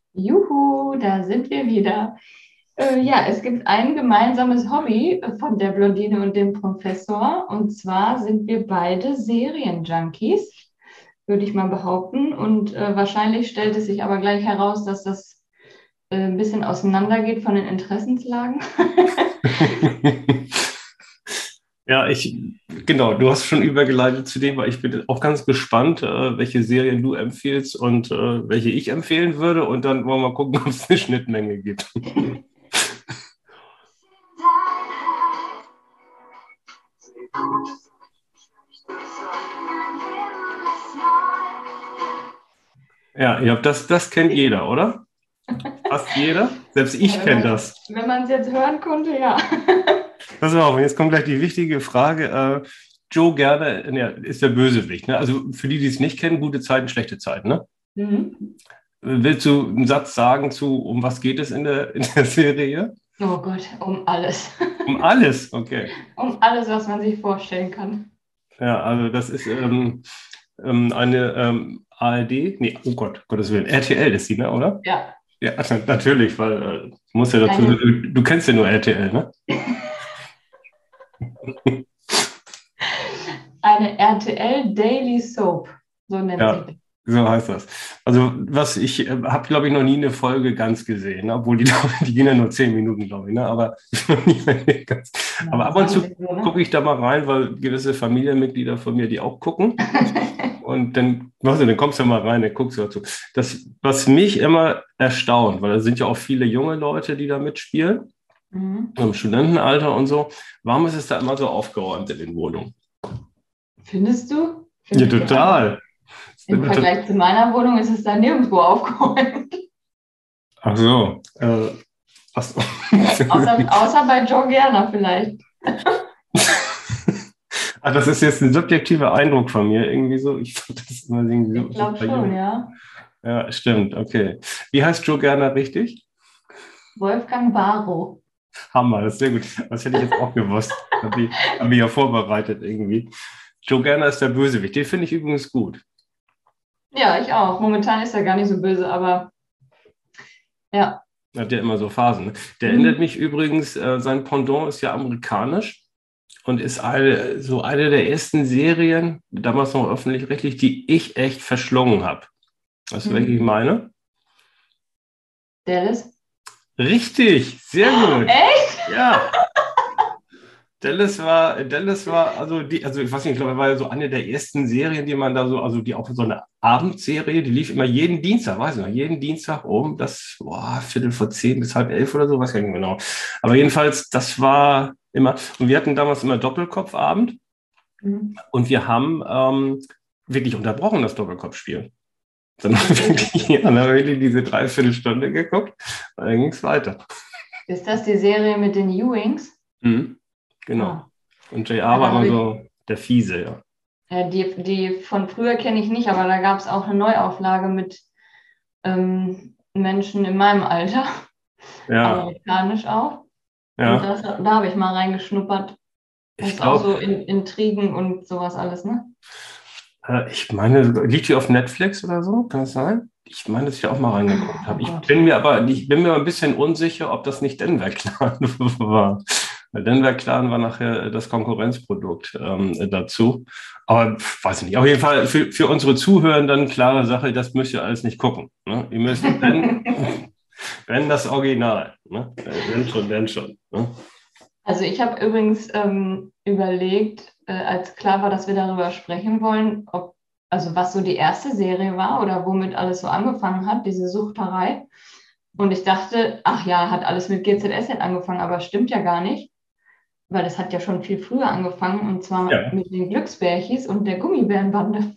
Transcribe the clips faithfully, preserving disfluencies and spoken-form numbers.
Juhu, da sind wir wieder. Äh, ja, es gibt ein gemeinsames Hobby von der Blondine und dem Professor. Und zwar sind wir beide Serienjunkies, würde ich mal behaupten. Und äh, wahrscheinlich stellt es sich aber gleich heraus, dass das äh, ein bisschen auseinandergeht von den Interessenslagen. Ja, ich, genau, du hast schon übergeleitet zu dem, weil ich bin auch ganz gespannt, äh, welche Serien du empfiehlst und äh, welche ich empfehlen würde. Und dann wollen wir mal gucken, ob es eine Schnittmenge gibt. Ja, ja, das, das kennt jeder, oder? Fast jeder. Selbst ich Ja, wenn kenne man, das. wenn man es jetzt hören konnte, ja. Pass auf, und jetzt kommt gleich die wichtige Frage. Äh, Joe Gerner, ja, ist der Bösewicht. Ne? Also für die, die es nicht kennen, gute Zeiten, schlechte Zeiten. Ne? Mhm. Willst du einen Satz sagen zu, um was geht es in der, in der Serie? Oh Gott, um alles. Um alles, okay. Um alles, was man sich vorstellen kann. Ja, also das ist ähm, ähm, eine ähm, A R D, nee, oh Gott, Gottes Willen, R T L ist die, ne, oder? Ja, Ja, natürlich, weil äh, muss ja dazu, eine, du, du kennst ja nur R T L, ne? eine R T L Daily Soap, so nennt sich Ja, das. so heißt das. Also was ich äh, habe, glaube ich, noch nie eine Folge ganz gesehen, ne? Obwohl die, die gehen ja nur zehn Minuten, glaube ich, ne? Aber, noch nie eine ganz, aber Ja, ab und sagen zu wir so, ne? gucke ich da mal rein, weil gewisse Familienmitglieder von mir, die auch gucken. Und dann, weißt du, dann kommst du mal rein, dann guckst du dazu. Das, was mich immer erstaunt, weil da sind ja auch viele junge Leute, die da mitspielen, Mhm. im Studentenalter und so, warum ist es da immer so aufgeräumt in den Wohnungen? Findest du? Ja, Finde ich gar nicht. total. Im Vergleich zu meiner Wohnung ist es da nirgendwo aufgeräumt. Ach so. Äh, ach so. Außer, außer bei Joe Gerner vielleicht. Ah, das ist jetzt ein subjektiver Eindruck von mir, irgendwie so. Ich fand das immer irgendwie Ich so glaube super schon, jung. ja. Ja, stimmt, okay. Wie heißt Joe Gerner richtig? Wolfgang Barrow. Hammer, das ist sehr gut. Das hätte ich jetzt auch gewusst. Habe ich, hab ich ja vorbereitet irgendwie. Joe Gerner ist der Bösewicht. Den finde ich übrigens gut. Ja, ich auch. Momentan ist er gar nicht so böse, aber ja. Hat ja immer so Phasen. Ne? Der erinnert Mhm. mich übrigens, äh, sein Pendant ist ja amerikanisch und ist eine, so eine der ersten Serien, damals noch öffentlich-rechtlich, die ich echt verschlungen habe. Weißt du, welche ich Mhm. meine? Dallas? Richtig, sehr gut. Echt? Ja, Dallas war, Dallas war, also die, also ich weiß nicht, ich glaube, war ja so eine der ersten Serien, die man da so, also die auch so eine Abendserie, die lief immer jeden Dienstag, weiß ich noch, jeden Dienstag um das, boah, Viertel vor zehn bis halb elf oder so, weiß ich nicht genau. Aber jedenfalls, das war immer, und wir hatten damals immer Doppelkopfabend Mhm. und wir haben ähm, wirklich unterbrochen, das Doppelkopfspiel. Dann haben wir Ist, wirklich, dann haben wir wirklich diese Dreiviertelstunde geguckt, und dann ging es weiter. ist das die Serie mit den Ewings? Mhm, genau. Ah, Und J R ja, war da immer habe ich, so der Fiese, ja. ja, die, die von früher kenne ich nicht, aber da gab es auch eine Neuauflage mit ähm, Menschen in meinem Alter, Ja, amerikanisch auch. Und ja. das, da habe ich mal reingeschnuppert. Das Ich ist auch glaube, so in, Intrigen und sowas alles, ne? äh, ich meine, liegt die auf Netflix oder so? Kann das sein? Ich meine, dass ich da auch mal reingeguckt Oh habe. Ich Gott. bin mir aber, ich bin mir ein bisschen unsicher, ob das nicht Denver Clan war. Weil Denver Clan war nachher das Konkurrenzprodukt ähm, dazu. Aber pf, weiß ich nicht. Auf jeden Fall für, für unsere Zuhörenden klare Sache, das müsst ihr alles nicht gucken. Ne? Ihr müsst, wenn, wenn das Original. Ne? Äh, Wenn schon, wenn schon. Ne? Also ich habe übrigens ähm, überlegt, äh, als klar war, dass wir darüber sprechen wollen, ob, also was so die erste Serie war oder womit alles so angefangen hat, diese Suchterei. Und ich dachte, ach ja, hat alles mit G Z S Z angefangen, aber stimmt ja gar nicht, weil es hat ja schon viel früher angefangen und zwar Ja, mit den Glücksbärchis und der Gummibärenbande.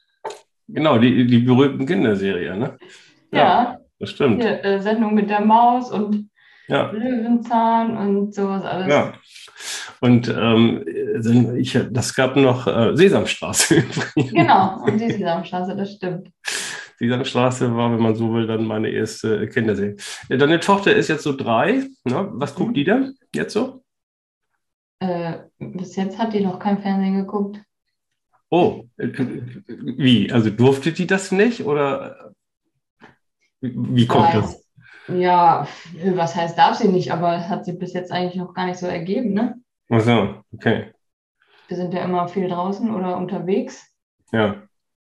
genau, die, die berühmten Kinderserien. Ne? Ja, Ja, das stimmt. hier äh, Sendung mit der Maus und Ja, Löwenzahn und sowas alles. ja. Und ähm, dann- ich, das gab noch äh, Sesamstraße übrigens. Genau, und die Sesamstraße, das stimmt. Sesamstraße war, wenn man so will, dann meine erste Kinderserie. Ja, deine Tochter ist jetzt so drei. Ne? Was guckt die Mhm. denn jetzt so? Äh, bis jetzt hat die noch kein Fernsehen geguckt. Oh, äh, wie? Also durfte die das nicht? Oder? Wie, wie kommt Ja, das? jetzt, ja, was heißt, darf sie nicht, aber es hat sich bis jetzt eigentlich noch gar nicht so ergeben, ne? Ach so, okay. Wir sind ja immer viel draußen oder unterwegs. Ja.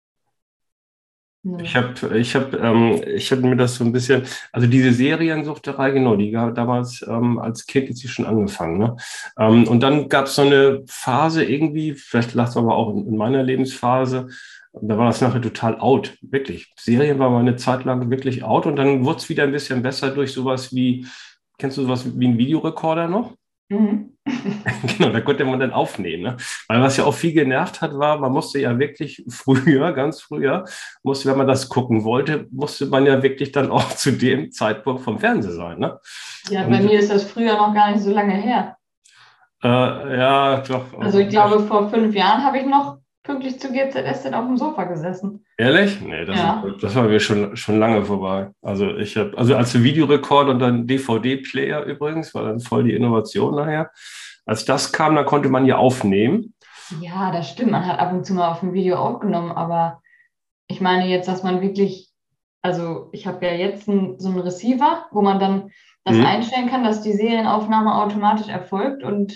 Nö. Ich habe ich hab, ähm, ich hab mir das so ein bisschen, also diese Seriensuchterei, genau, die gab damals ähm, als Kind ist die schon angefangen. Ne? Ähm, und dann gab es so eine Phase irgendwie, vielleicht lag es aber auch in, in meiner Lebensphase, da war das nachher total out, wirklich. Serien war mal eine Zeit lang wirklich out und dann wurde es wieder ein bisschen besser durch sowas wie, kennst du sowas wie einen Videorekorder noch? Mhm. Genau, da konnte man dann aufnehmen. Ne? Weil was ja auch viel genervt hat, war, man musste ja wirklich früher, ganz früher, musste, wenn man das gucken wollte, musste man ja wirklich dann auch zu dem Zeitpunkt vom Fernseher sein. Ne? Ja, bei Und mir ist das früher noch gar nicht so lange her. äh, ja, doch. Also ich Also, glaube, vor fünf Jahren habe ich noch pünktlich zu G Z S Z auf dem Sofa gesessen. ehrlich? Nee, das ist, Ja. das war mir schon, schon lange vorbei. Also ich habe, also als Videorekorder und dann D V D-Player übrigens, war dann voll die Innovation nachher. Als das kam, dann konnte man ja aufnehmen. Ja, das stimmt. Man hat ab und zu mal auf dem Video aufgenommen, aber ich meine jetzt, dass man wirklich, also ich habe ja jetzt ein, so einen Receiver, wo man dann das Mhm. einstellen kann, dass die Serienaufnahme automatisch erfolgt und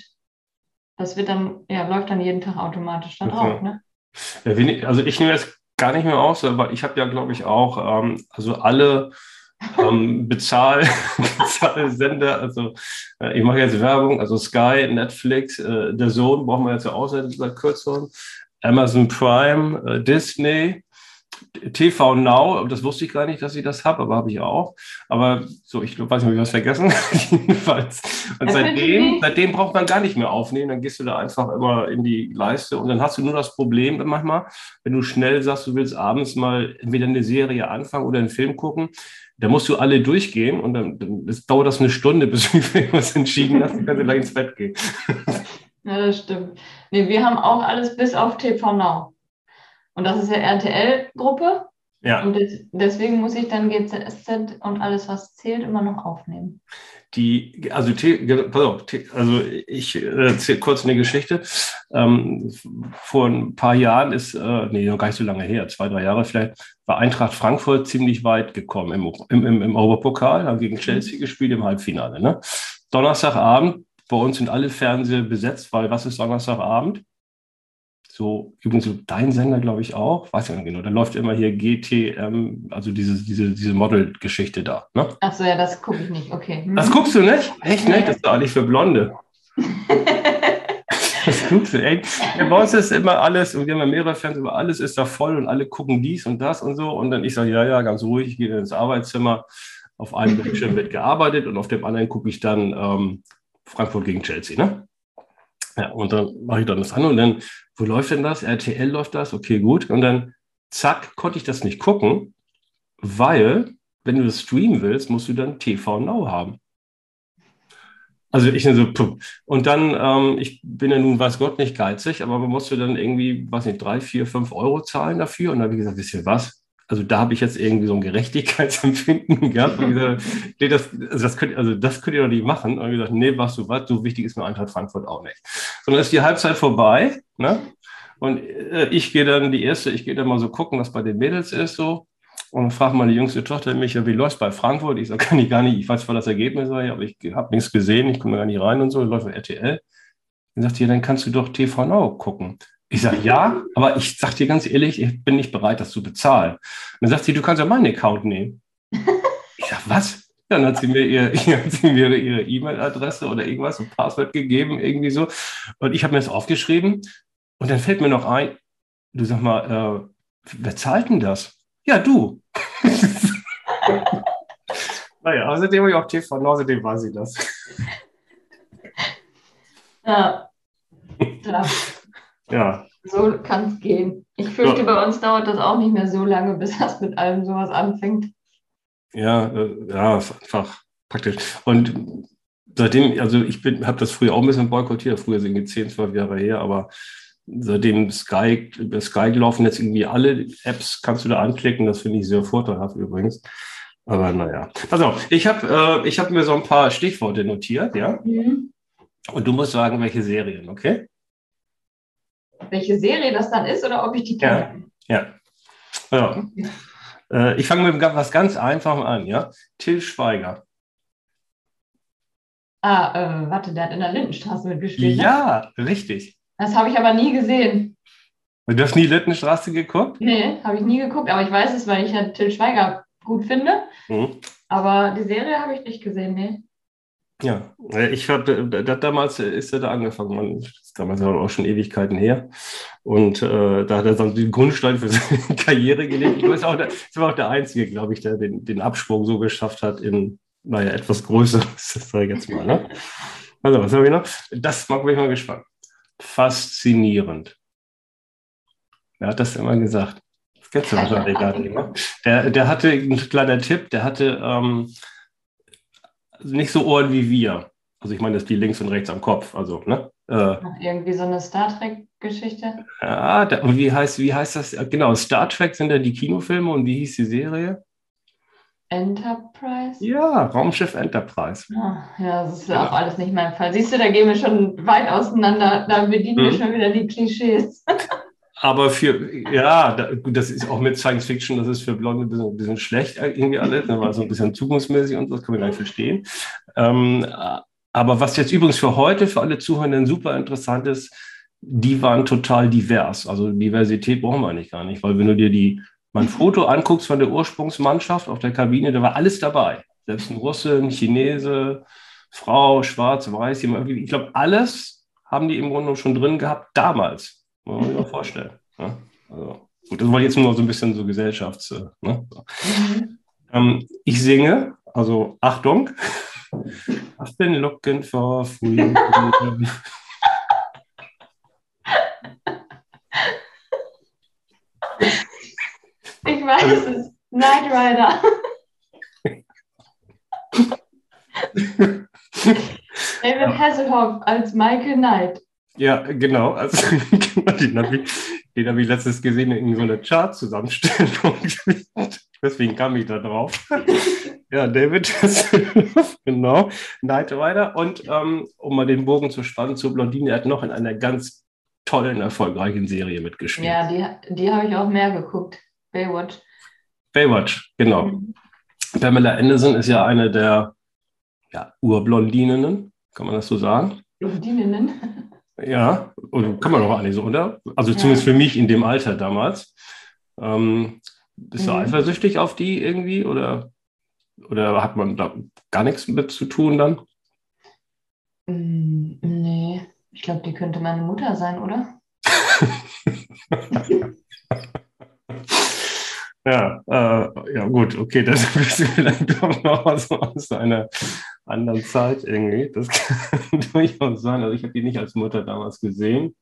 das wird dann, ja, läuft dann jeden Tag automatisch da drauf, Okay. ne? Ja, wenig, also ich nehme jetzt gar nicht mehr aus, aber ich habe ja, glaube ich, auch ähm, also alle ähm, Bezahl, Bezahlsender, also äh, ich mache jetzt Werbung, also Sky, Netflix, äh, der Sohn brauchen wir jetzt ja auch seit, seit kürzerem, Amazon Prime, äh, Disney, T V Now, das wusste ich gar nicht, dass ich das habe, aber habe ich auch. Aber so, ich weiß nicht, habe ich was vergessen. Jedenfalls. Und Apple seitdem, T V? seitdem braucht man gar nicht mehr aufnehmen. Dann gehst du da einfach immer in die Leiste und dann hast du nur das Problem manchmal, wenn du schnell sagst, du willst abends mal entweder eine Serie anfangen oder einen Film gucken, da musst du alle durchgehen und dann, dann das dauert das eine Stunde, bis du für irgendwas entschieden hast, dann kannst du gleich ins Bett gehen. Ja, das stimmt. Nee, wir haben auch alles bis auf T V Now. Und das ist ja R T L-Gruppe. Und Ja. des, deswegen muss ich dann G Z S Z und alles, was zählt, immer noch aufnehmen. Die, also, pass auf, also ich äh, erzähle kurz eine Geschichte. Ähm, vor ein paar Jahren ist, äh, nee, noch gar nicht so lange her, zwei, drei Jahre vielleicht, war Eintracht Frankfurt ziemlich weit gekommen im, im, im, im Europapokal, haben gegen Chelsea Mhm. gespielt im Halbfinale. Ne? Donnerstagabend, bei uns sind alle Fernseher besetzt, weil was ist Donnerstagabend? So, übrigens so dein Sender, glaube ich, auch. Weiß ja nicht genau. Da läuft immer hier G T M, also diese, diese, diese Model-Geschichte da. Ne? Ach so, ja, das gucke ich nicht. Okay. Das Mhm. guckst du nicht? Echt nicht? Das Nee. ist doch eigentlich für Blonde. Das guckst du, ey. Ja, bei uns ist immer alles, und wir haben ja mehrere Fans, aber alles ist da voll und alle gucken dies und das und so. Und dann ich sage, ja, ja, ganz ruhig, ich gehe ins Arbeitszimmer. Auf einem Bildschirm wird gearbeitet und auf dem anderen gucke ich dann ähm, Frankfurt gegen Chelsea, ne? Ja, und dann mache ich dann das an und dann, wo läuft denn das? R T L läuft das? Okay, gut. Und dann, zack, konnte ich das nicht gucken, weil, wenn du das streamen willst, musst du dann T V Now haben. Also ich so, puh. Und dann, ähm, ich bin ja nun, weiß Gott, nicht geizig, aber man musste dann irgendwie, weiß nicht, drei, vier, fünf Euro zahlen dafür. Und dann habe ich gesagt, wisst ihr was? Also da habe ich jetzt irgendwie so ein Gerechtigkeitsempfinden gehabt. Und gesagt, nee, das, also das könnt, also das könnt ihr doch nicht machen. Und ich gesagt, nee, was du was, so wichtig ist mir Eintracht Frankfurt auch nicht. Sondern ist die Halbzeit vorbei, ne? Und äh, ich gehe dann die erste, ich gehe dann mal so gucken, was bei den Mädels ist, so. Und frage meine jüngste Tochter mich, ja, wie läuft's bei Frankfurt? Ich sage, kann ich gar nicht, ich weiß zwar das Ergebnis, aber ich habe nichts gesehen, ich komme gar nicht rein und so, läuft bei R T L. Dann sagt sie, ja, dann kannst du doch T V Now gucken. Ich sage, ja, aber ich sage dir ganz ehrlich, ich bin nicht bereit, das zu bezahlen. Und dann sagt sie, du kannst ja meinen Account nehmen. Ich sage, was? Dann hat sie mir ihr, hat sie mir ihre E-Mail-Adresse oder irgendwas, ein Passwort gegeben, irgendwie so. Und ich habe mir das aufgeschrieben. Und dann fällt mir noch ein, du sag mal, äh, wer zahlt denn das? Ja, du. Naja, außerdem habe ich auch T V, außerdem war sie das. Ja, klar. Ja. So kann es gehen. Ich fürchte, Ja, bei uns dauert das auch nicht mehr so lange, bis das mit allem sowas anfängt. ja, äh, ja, ist einfach praktisch. Und seitdem, also ich bin, habe das früher auch ein bisschen boykottiert, früher sind die zehn, zwölf Jahre her, aber seitdem Sky, über Sky laufen jetzt irgendwie alle Apps, kannst du da anklicken, das finde ich sehr vorteilhaft übrigens. Aber naja. Pass auf, ich habe äh, ich hab mir so ein paar Stichworte notiert, ja? Mhm. Und du musst sagen, welche Serien, okay? Welche Serie das dann ist oder ob ich die Ja, kenne? ja. Ja. Okay. Äh, ich fange mit was ganz Einfachem an, ja? Till Schweiger. Ah, äh, warte, der hat in der Lindenstraße mitgespielt, ne? Ja, richtig. Das habe ich aber nie gesehen. Du hast nie Lindenstraße geguckt? Nee, habe ich nie geguckt, aber ich weiß es, weil ich ja Till Schweiger gut finde. Mhm. Aber die Serie habe ich nicht gesehen, nee. Ja, äh, ich habe damals ist er da angefangen, man, das ist damals auch schon Ewigkeiten her. Und äh, da hat er dann den Grundstein für seine Karriere gelegt. Ich weiß auch, der, das war auch der Einzige, glaube ich, der den, den Absprung so geschafft hat in, naja, etwas Größeres, das sage ich jetzt mal. Ne? Also, was habe ich noch? Das mag mich mal gespannt. Faszinierend. Wer hat das immer gesagt? Das kennst du wahrscheinlich gar nicht. Ne? Der, der hatte, ein kleiner Tipp, der hatte ähm, nicht so Ohren wie wir. Also ich meine, das ist die links und rechts am Kopf. Also, ne? Äh, Irgendwie so eine Star Trek-Geschichte. ja, da, und wie heißt, wie heißt das? Genau, Star Trek sind ja die Kinofilme und wie hieß die Serie? Enterprise? Ja, Raumschiff Enterprise. Ah, ja, das ist Genau. auch alles nicht mein Fall. Siehst du, da gehen wir schon weit auseinander. Da bedienen wir Mhm. schon wieder die Klischees. Aber für, ja, da, gut, das ist auch mit Science Fiction, das ist für Blonde ein bisschen, ein bisschen schlecht irgendwie alles, ne, weil so ein bisschen zukunftsmäßig und so, das können wir gar nicht verstehen. Ähm, aber was jetzt übrigens für heute, für alle Zuhörenden super interessant ist, die waren total divers. Also Diversität brauchen wir eigentlich gar nicht, weil wenn du dir die, mal ein Foto anguckst von der Ursprungsmannschaft auf der Kabine, da war alles dabei. Selbst ein Russe, ein Chinese, Frau, schwarz, weiß, ich glaube, alles haben die im Grunde schon drin gehabt damals. Muss man sich mal vorstellen. Ja? Also, gut, das war jetzt nur so ein bisschen so Gesellschafts... äh, Ne? So. Mhm. Ähm, ich singe, also Achtung. I've been looking for freedom. Ich weiß Also, es. Knight Rider. David Hasselhoff als Michael Knight. ja, genau. Also, den habe ich, den hab ich letztes gesehen in so einer Chart-Zusammenstellung. Deswegen kam ich da drauf. Ja, David Hasselhoff, genau. Knight Rider. Und ähm, um mal den Bogen zu spannen zu Blondine, er hat noch in einer ganz tollen, erfolgreichen Serie mitgespielt. Ja, die, die habe ich auch mehr geguckt. Baywatch. Baywatch, genau. Mhm. Pamela Anderson ist ja eine der ja, Urblondininnen, kann man das so sagen? Blondininnen. Ja, oder kann man doch eigentlich so, oder? Also Ja. zumindest für mich in dem Alter damals. Ähm, bist du Mhm. eifersüchtig auf die irgendwie oder, oder hat man da gar nichts mit zu tun dann? Mm, nee, ich glaube, die könnte meine Mutter sein, oder? Ja, äh, ja gut, okay, das bist du vielleicht doch noch aus, aus einer anderen Zeit irgendwie. Das kann durchaus sein. Also ich habe die nicht als Mutter damals gesehen.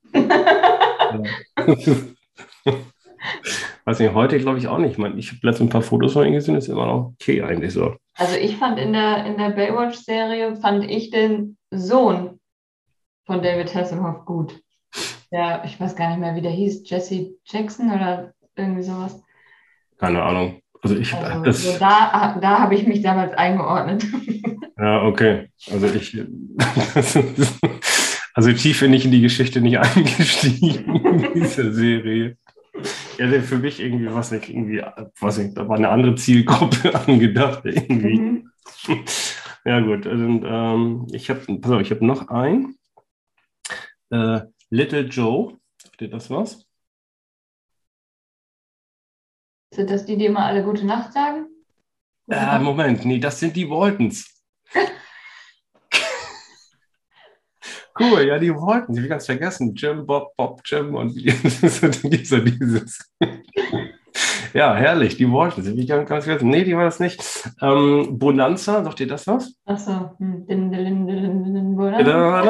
Weiß nicht, heute glaube ich auch nicht. Ich meine, ich habe letztens ein paar Fotos von ihm gesehen, ist immer noch okay eigentlich so. Also ich fand in der, in der Baywatch-Serie, fand ich den Sohn von David Hasselhoff gut. Ja, ich weiß gar nicht mehr, wie der hieß. Jesse Jackson oder irgendwie sowas. Keine Ahnung. Also ich Also das, so da, da habe ich mich damals eingeordnet. ja, okay. Also ich also tief bin ich in die Geschichte nicht eingestiegen in dieser Serie. Ja, für mich irgendwie, was nicht, irgendwie, was nicht, da war eine andere Zielgruppe angedacht, irgendwie. Mhm. Ja, gut. Also, ähm, ich habe, pass auf, ich habe noch ein. Äh, Little Joe. Sagt dir das was? Sind das die, die immer alle gute Nacht sagen? Gute Äh, Nacht. Moment, nee, das sind die Waltons. Cool, ja, die Waltons, ich habe ganz vergessen. Jim, Bob, Bob, Jim und dieser, dieses. Ja, herrlich, die Waltons, ich habe ganz vergessen. Nee, die war das nicht. Ähm, Bonanza, sagt ihr das was? Achso. Hm. Din, din, din, din, din, Bonanza.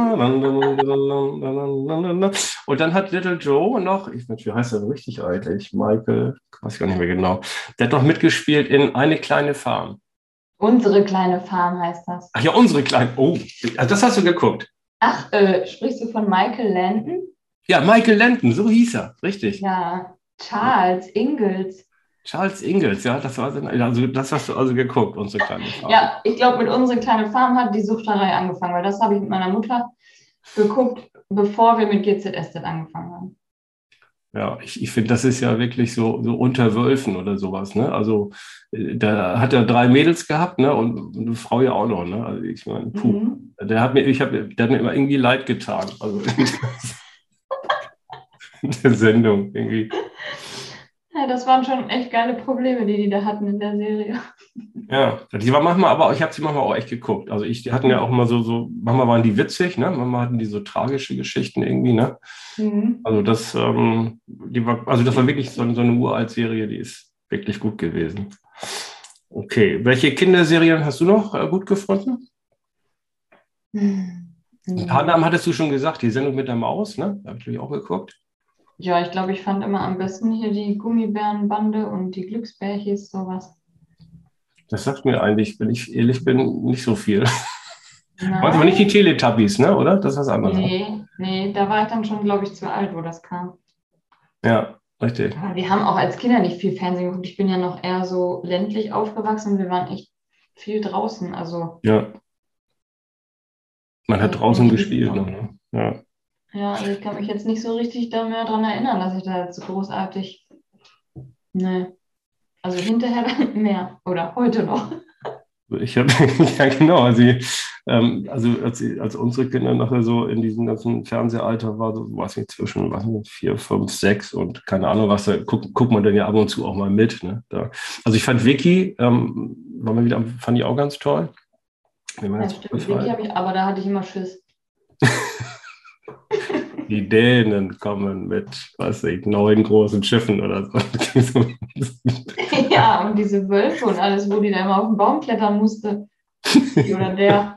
Und dann hat Little Joe noch, ich weiß, wie heißt er richtig eigentlich? Michael, weiß ich gar nicht mehr genau. Der hat noch mitgespielt in Eine kleine Farm. Unsere kleine Farm heißt das. Ach ja, unsere kleine. Oh, das hast du geguckt. Ach, äh, sprichst du von Michael Landon? Ja, Michael Landon, so hieß er, richtig. Ja, Charles Ingalls. Charles Ingalls, ja, das war also das hast du also geguckt, unsere kleine Farm. Ja, ich glaube, mit Unsere kleine Farm hat die Suchterei angefangen, weil das habe ich mit meiner Mutter geguckt, bevor wir mit G Z S Z angefangen haben. Ja, ich, ich finde, das ist ja wirklich so, so unter Wölfen oder sowas, ne? Also äh, da hat er drei Mädels gehabt, ne? Und, und eine Frau ja auch noch, ne? Also ich meine, puh. Mhm. Der hat mir, ich hab, der hat mir immer irgendwie leid getan. Also in der Sendung irgendwie. Ja, das waren schon echt geile Probleme, die die da hatten in der Serie. Ja, die war manchmal, aber ich habe sie manchmal auch echt geguckt. Also ich, die hatten ja auch immer so, so, manchmal waren die witzig, ne? Manchmal hatten die so tragische Geschichten irgendwie, ne? Mhm. Also das, ähm, die war, also das war wirklich so, so eine Uralt-Serie, die ist wirklich gut gewesen. Okay, welche Kinderserien hast du noch äh, gut gefunden? Ein paar Mhm. Namen hattest du schon gesagt, die Sendung mit der Maus, ne? Da habe ich natürlich auch geguckt. Ja, ich glaube, ich fand immer am besten hier die Gummibärenbande und die Glücksbärchis, sowas. Das sagt mir eigentlich, wenn ich ehrlich bin, nicht so viel. Wollte aber nicht die Nein? Teletubbies, ne? Oder? Das ist was anderes. Nee, nee, da war ich dann schon, glaube ich, zu alt, wo das kam. Ja, richtig. Aber wir haben auch als Kinder nicht viel Fernsehen geguckt. Ich bin ja noch eher so ländlich aufgewachsen. Wir waren echt viel draußen. Also, Ja, man hat also wenn draußen ich jetzt gespielt noch, noch, ne? Ja. ja, also ich kann mich jetzt nicht so richtig da mehr dran erinnern, dass ich da jetzt so großartig, ne, also hinterher dann mehr oder heute noch. Ich habe, ja genau, also, ähm, also als, als unsere Kinder nachher so in diesem ganzen Fernsehalter war, so, weiß nicht, zwischen was nicht, vier, fünf, sechs und keine Ahnung was, da guckt, guckt man dann ja ab und zu auch mal mit. Ne? Da, also ich fand Vicky, ähm, war mal wieder, fand ich auch ganz toll. Mir mal Ja, ganz gut stimmt, Vicky gefallen. habe ich, aber da hatte ich immer Schiss. Die Dänen kommen mit, was weiß ich, neun großen Schiffen oder so. Ja, und diese Wölfe und alles, wo die da immer auf den Baum klettern musste. Die oder der.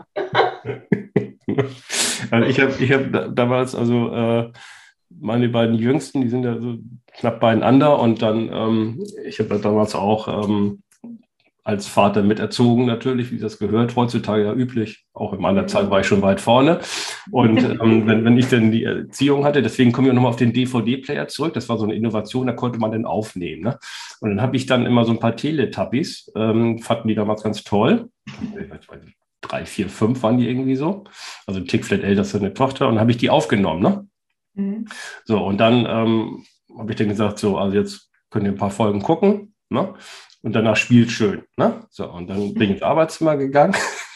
Also ich habe ich hab da- damals, also äh, meine beiden Jüngsten, die sind ja so knapp beieinander und dann, ähm, ich habe ja damals auch ähm, als Vater miterzogen natürlich, wie das gehört, heutzutage ja üblich. Auch in meiner Zeit war ich schon weit vorne. Und ähm, wenn, wenn ich dann die Erziehung hatte, deswegen kommen wir nochmal auf den D V D-Player zurück, das war so eine Innovation, da konnte man dann aufnehmen. Ne? Und dann habe ich dann immer so ein paar Teletubbies, ähm, fanden die damals ganz toll. Ich weiß nicht, drei, vier, fünf waren die irgendwie so. Also ein Tick vielleicht älter als eine Tochter. Und dann habe ich die aufgenommen. Ne? Mhm. So, und dann ähm, habe ich dann gesagt, so, also jetzt könnt ihr ein paar Folgen gucken. Ne? Und danach spielt schön. Ne? So, und dann bin ich ins Arbeitszimmer gegangen.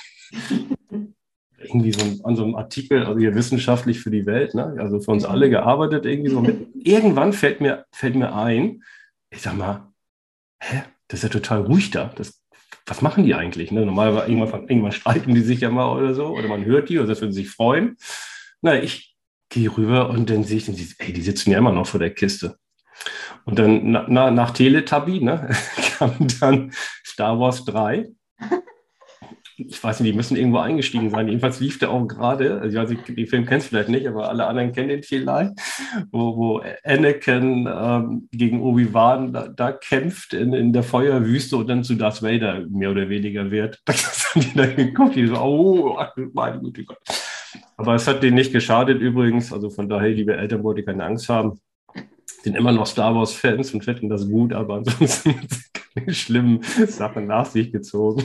Irgendwie so ein, an so einem Artikel, also hier wissenschaftlich für die Welt, ne? Also für uns alle Mhm. gearbeitet, irgendwie so mit. Irgendwann fällt mir, fällt mir ein, ich sag mal, hä, das ist ja total ruhig da. Das, was machen die eigentlich? Ne? Normalerweise irgendwann, irgendwann streiten die sich ja mal oder so, oder man hört die, oder das würden sie sich freuen. Na, ich gehe rüber und dann sehe ich, dann, ey, die sitzen ja immer noch vor der Kiste. Und dann na, na, nach Teletubby ne, kam dann Star Wars drei. Ich weiß nicht, die müssen irgendwo eingestiegen sein. Jedenfalls lief der auch gerade, also ich weiß nicht, den Film kennst du vielleicht nicht, aber alle anderen kennen den vielleicht, wo, wo Anakin ähm, gegen Obi-Wan da, da kämpft in, in der Feuerwüste und dann zu Darth Vader mehr oder weniger wird. Das haben die dann geguckt, die so, oh, meine Güte Gott. Aber es hat denen nicht geschadet übrigens, also von daher, liebe Eltern, wollte keine Angst haben, sind immer noch Star Wars-Fans und finden das gut, aber ansonsten keine schlimmen Sachen nach sich gezogen.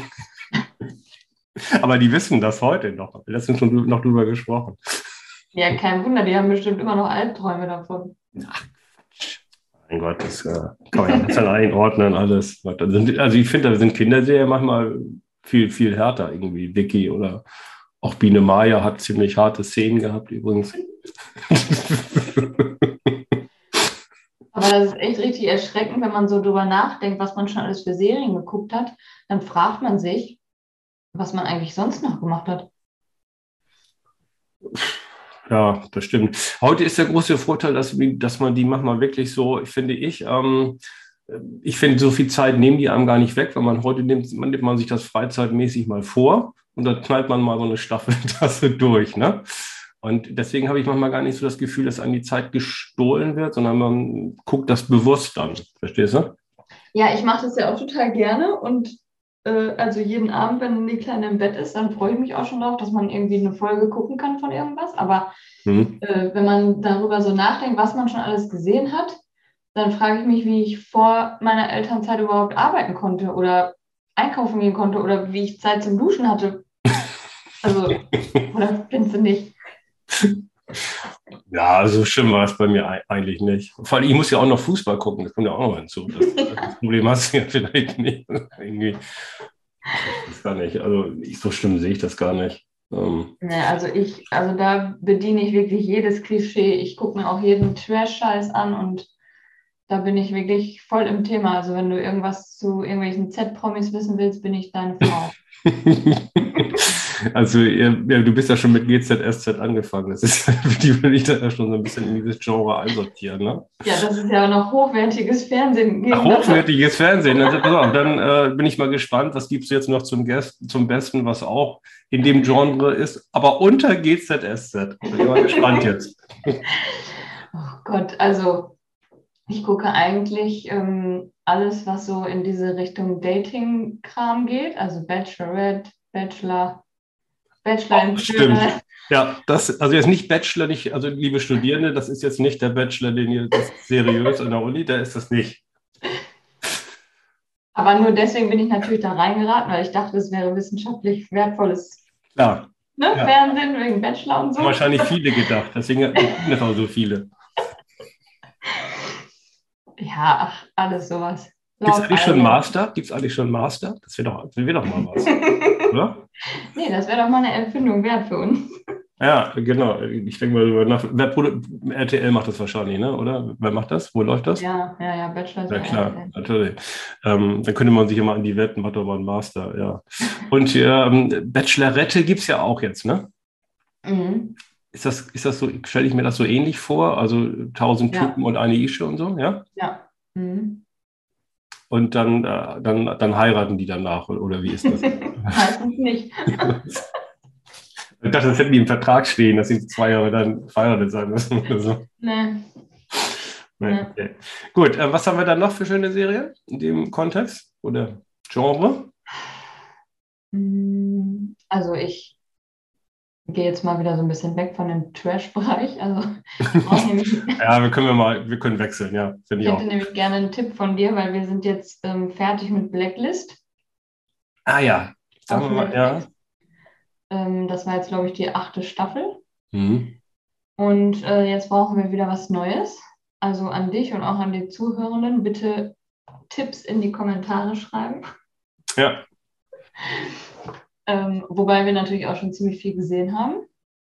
Aber die wissen das heute noch. Letztens schon noch drüber gesprochen. Ja, kein Wunder, die haben bestimmt immer noch Albträume davon. Ach, mein Gott, das äh, kann man ja besser einordnen, alles. Also ich finde, da sind Kinderserien manchmal viel, viel härter irgendwie. Vicky oder auch Biene Maya hat ziemlich harte Szenen gehabt übrigens. Aber das ist echt richtig erschreckend, wenn man so drüber nachdenkt, was man schon alles für Serien geguckt hat. Dann fragt man sich, was man eigentlich sonst noch gemacht hat. Ja, das stimmt. Heute ist der große Vorteil, dass, dass man die manchmal wirklich so, finde ich, ähm, ich finde, so viel Zeit nehmen die einem gar nicht weg, weil man heute nimmt, man nimmt man sich das freizeitmäßig mal vor und dann knallt man mal so eine Staffel das so durch, ne? Und deswegen habe ich manchmal gar nicht so das Gefühl, dass einem die Zeit gestohlen wird, sondern man guckt das bewusst an. Verstehst du? Ja, ich mache das ja auch total gerne und äh, also jeden Abend, wenn die Kleine im Bett ist, dann freue ich mich auch schon darauf, dass man irgendwie eine Folge gucken kann von irgendwas. Aber Hm. äh, wenn man darüber so nachdenkt, was man schon alles gesehen hat, dann frage ich mich, wie ich vor meiner Elternzeit überhaupt arbeiten konnte oder einkaufen gehen konnte oder wie ich Zeit zum Duschen hatte. Also, oder findest du nicht? Ja, so schlimm war es bei mir ei- eigentlich nicht. Vor allem, ich muss ja auch noch Fußball gucken, das kommt ja auch noch hinzu. Das, das Problem hast du ja vielleicht nicht. Irgendwie, ach, ich weiß gar nicht. Also ich, so schlimm sehe ich das gar nicht. Ähm, Ne, also ich, also da bediene ich wirklich jedes Klischee. Ich gucke mir auch jeden Trash-Scheiß an und da bin ich wirklich voll im Thema. Also wenn du irgendwas zu irgendwelchen Z-Promis wissen willst, bin ich deine Frau. Also, ja, ja, du bist ja schon mit G Z S Z angefangen. Das ist, die würde ich da ja schon so ein bisschen in dieses Genre einsortieren, ne? Ja, das ist ja auch noch hochwertiges Fernsehen Ach, gegen das. hochwertiges Fernsehen. Also, pass auf, dann äh, bin ich mal gespannt, was gibst du jetzt noch zum, Gäst, zum Besten, was auch in dem Genre ist, aber unter G Z S Z. Bin ich mal gespannt jetzt. Oh Gott, also ich gucke eigentlich ähm, alles, was so in diese Richtung Dating-Kram geht, also Bachelorette, Bachelor, Bachelor Oh, in stimmt. Schönheit. Ja, das, also jetzt nicht Bachelor, nicht, also liebe Studierende, das ist jetzt nicht der Bachelor, den ihr, das ist seriös an der Uni, der ist das nicht. Aber nur deswegen bin ich natürlich da reingeraten, weil ich dachte, es wäre wissenschaftlich wertvolles, Klar. ne, Ja. Fernsehen wegen Bachelor und Haben so. wahrscheinlich viele gedacht, deswegen gucken das auch so viele. Ja, ach, alles sowas. Gibt es Love eigentlich schon einen Island. Master? Gibt es eigentlich schon einen Master? Das wäre doch, das wär doch mal was, oder? Nee, das wäre doch mal eine Erfindung wert für uns. Ja, genau. Ich denke mal, nach, wer, produ- R T L macht das wahrscheinlich, ne? Oder? Wer macht das? Wo läuft das? Ja, ja, ja, Bachelor ist Ja, bei klar, R T L. natürlich. Ähm, dann könnte man sich immer an die wetten, was doch mal ein Master, ja. Und ähm, Bachelorette gibt es ja auch jetzt, ne? Mhm. Ist das, ist das so, stelle ich mir das so ähnlich vor? Also tausend Ja, Typen und eine Ische und so, ja? ja. Mhm. Und dann, äh, dann, dann heiraten die danach, oder, oder wie ist das? Meistens nicht. Ich dachte, das hätten die im Vertrag stehen, dass sie zwei Jahre dann verheiratet sein müssen oder so. Nee, Nee, nee. okay. Gut, äh, was haben wir dann noch für schöne Serien in dem Kontext oder Genre? Mm, Also ich gehe jetzt mal wieder so ein bisschen weg von dem Trash-Bereich. Also ich brauche nämlich, Ja, wir können wir mal, wir können wechseln, ja, finde ich ich hätte auch. nämlich gerne einen Tipp von dir, weil wir sind jetzt ähm, fertig mit Blacklist Ah ja, sagen auf wir mal, ja. Netflix. Ähm, das war jetzt, glaube ich, die achte Staffel. Mhm. Und äh, jetzt brauchen wir wieder was Neues. Also an dich und auch an die Zuhörenden, bitte Tipps in die Kommentare schreiben. Ja, Ähm, wobei wir natürlich auch schon ziemlich viel gesehen haben.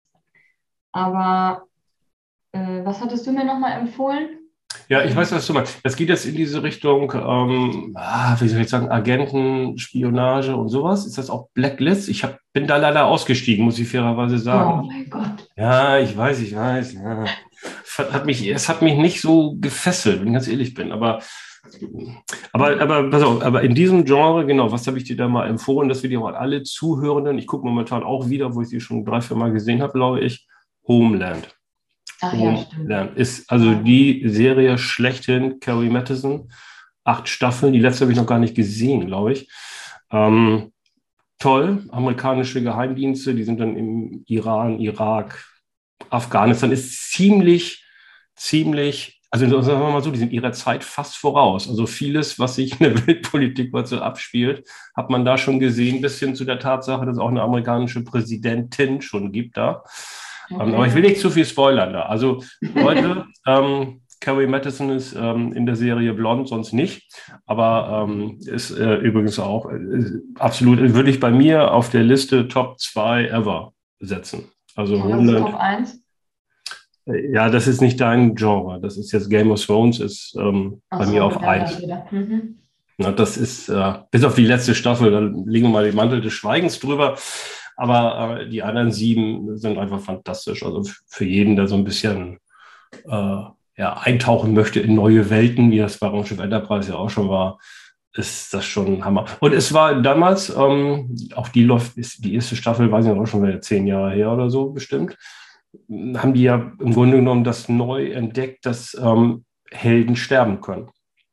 Aber äh, was hattest du mir nochmal empfohlen? ja, ich weiß, Ähm, was du meinst. Das geht jetzt in diese Richtung, ähm, ah, wie soll ich sagen, Agenten, Spionage und sowas. Ist das auch Blacklist? Ich hab, bin da leider ausgestiegen, muss ich fairerweise oh sagen. mein Gott. Ja, ich weiß, ich weiß. Ja. Es hat, hat mich, es hat mich nicht so gefesselt, wenn ich ganz ehrlich bin. Aber, aber, aber, pass auf, aber in diesem Genre, genau, was habe ich dir da mal empfohlen, dass wir dir auch alle Zuhörenden, ich gucke momentan auch wieder, wo ich sie schon drei, vier Mal gesehen habe, glaube ich, Homeland. Ach ja, stimmt. Homeland ist also Ja. die Serie schlechthin, Carrie Mathison. Acht Staffeln, die letzte habe ich noch gar nicht gesehen, glaube ich. Ähm, toll, amerikanische Geheimdienste, die sind dann im Iran, Irak, Afghanistan ist ziemlich, ziemlich, also sagen wir mal so, die sind ihrer Zeit fast voraus. Also vieles, was sich in der Weltpolitik heute abspielt, hat man da schon gesehen, bis hin zu der Tatsache, dass es auch eine amerikanische Präsidentin schon gibt da. Ähm, aber ich will Okay. nicht zu viel spoilern da. Also Leute, ähm, Carrie Mathison ist ähm, in der Serie blond, sonst nicht. Aber ähm, ist äh, übrigens auch äh, absolut, würde ich bei mir auf der Liste Top zwei ever setzen. Also Und was ist Top Homeland, eins? äh, ja, das ist nicht dein Genre. Das ist jetzt Game of Thrones, ist ähm, Ach bei mir so, auf ja, ja, eins. wieder. Mhm. Na, das ist, äh, bis auf die letzte Staffel, da legen wir mal den Mantel des Schweigens drüber. Aber äh, die anderen sieben sind einfach fantastisch. Also f- für jeden, der so ein bisschen äh, ja, eintauchen möchte in neue Welten, wie das bei Raumschiff Enterprise ja auch schon war, ist das schon ein Hammer. Und es war damals, ähm, auch die läuft, ist die erste Staffel, weiß ich noch, auch schon wieder zehn Jahre her oder so bestimmt, haben die ja im Grunde genommen das neu entdeckt, dass ähm, Helden sterben können.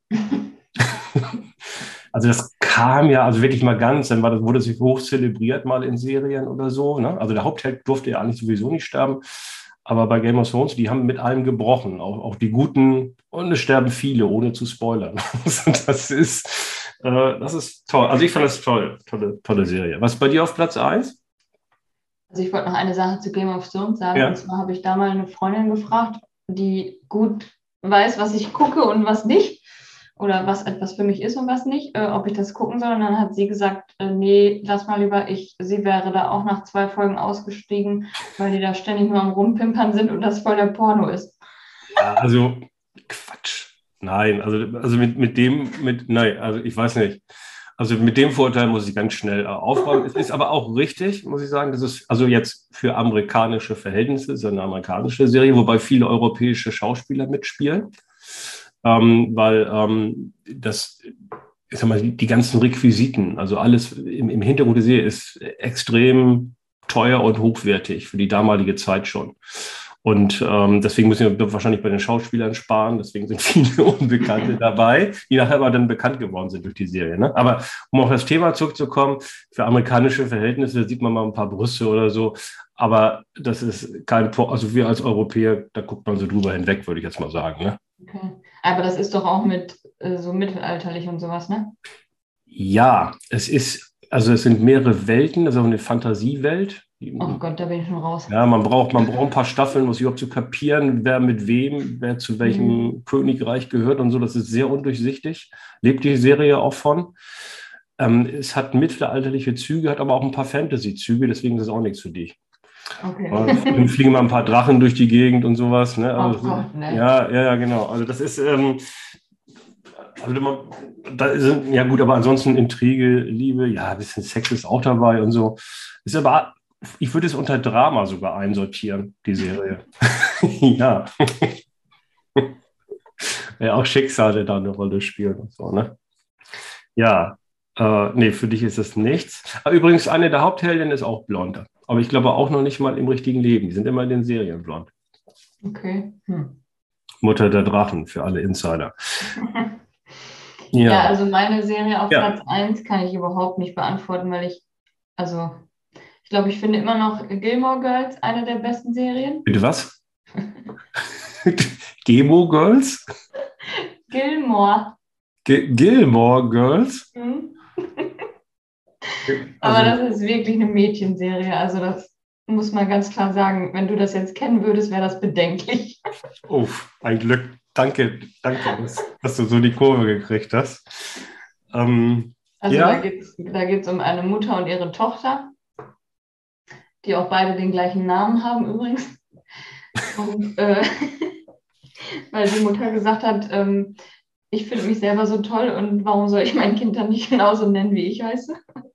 Also das kam ja, also wirklich mal ganz, dann war das, wurde es hoch zelebriert mal in Serien oder so. Ne? Also der Hauptheld durfte ja eigentlich sowieso nicht sterben. Aber bei Game of Thrones, die haben mit allem gebrochen, auch, auch die Guten. Und es sterben viele, ohne zu spoilern. Das ist, äh, das ist toll. Also ich fand das toll, tolle, tolle Serie. Was ist bei dir auf Platz eins? Also ich wollte noch eine Sache zu Game of Thrones sagen. Ja. Und zwar habe ich da mal eine Freundin gefragt, die gut weiß, was ich gucke und was nicht. Oder was etwas für mich ist und was nicht, äh, ob ich das gucken soll. Und dann hat sie gesagt, äh, nee, lass mal lieber ich. Sie wäre da auch nach zwei Folgen ausgestiegen, weil die da ständig nur am Rumpimpern sind und das voll der Porno ist. Ja, also Quatsch. Nein, also, also mit, mit dem, mit, nein, also ich weiß nicht. Also mit dem Vorurteil muss ich ganz schnell äh, aufräumen. Es ist aber auch richtig, muss ich sagen, das ist also jetzt für amerikanische Verhältnisse, ist ja eine amerikanische Serie, wobei viele europäische Schauspieler mitspielen. Ähm, weil ähm, das, ich sag mal, die, die ganzen Requisiten, also alles im, im Hintergrund der Serie ist extrem teuer und hochwertig für die damalige Zeit schon. Und ähm, deswegen müssen wir wahrscheinlich bei den Schauspielern sparen. Deswegen sind viele Unbekannte dabei, die nachher aber dann bekannt geworden sind durch die Serie. Ne? Aber um auf das Thema zurückzukommen, für amerikanische Verhältnisse sieht man mal ein paar Brüste oder so. Aber das ist kein, also wir als Europäer, da guckt man so drüber hinweg, würde ich jetzt mal sagen. Ne? Okay. Aber das ist doch auch mit äh, so mittelalterlich und sowas, ne? Ja, es ist, also es sind mehrere Welten, also eine Fantasiewelt. Oh Gott, da bin ich schon raus. Ja, man braucht, man braucht ein paar Staffeln, um es überhaupt zu kapieren, wer mit wem, wer zu welchem mhm. Königreich gehört und so. Das ist sehr undurchsichtig. Lebt die Serie auch von. Ähm, es hat mittelalterliche Züge, hat aber auch ein paar Fantasy-Züge, deswegen ist es auch nichts für dich. Okay. Dann fliegen mal ein paar Drachen durch die Gegend und sowas. Ne? Also, oh Gott, ne? Ja, ja, ja, genau. Also das ist, ähm, also man, da sind, ja gut, aber ansonsten Intrige, Liebe, ja, ein bisschen Sex ist auch dabei und so. Ist aber, ich würde es unter Drama sogar einsortieren, die Serie. Ja. Ja, auch Schicksale da eine Rolle spielen und so, ne? Ja, äh, nee, für dich ist es nichts. Aber übrigens, eine der Hauptheldinnen ist auch blond. Aber ich glaube auch noch nicht mal im richtigen Leben. Die sind immer in den Serien blond. Okay. Hm. Mutter der Drachen für alle Insider. Ja. Ja, also meine Serie auf ja. Platz eins kann ich überhaupt nicht beantworten, weil ich, also ich glaube, ich finde immer noch Gilmore Girls eine der besten Serien. Bitte was? Gemo Girls? Gilmore. G Gilmore Girls? Mhm. Aber also, das ist wirklich eine Mädchenserie, also das muss man ganz klar sagen. Wenn du das jetzt kennen würdest, wäre das bedenklich. Oh, ein Glück. Danke, danke, dass, dass du so die Kurve gekriegt hast. Ähm, also ja? da geht es da geht's um eine Mutter und ihre Tochter, die auch beide den gleichen Namen haben übrigens. Und, äh, weil die Mutter gesagt hat, ähm, ich finde mich selber so toll und warum soll ich mein Kind dann nicht genauso nennen, wie ich heiße?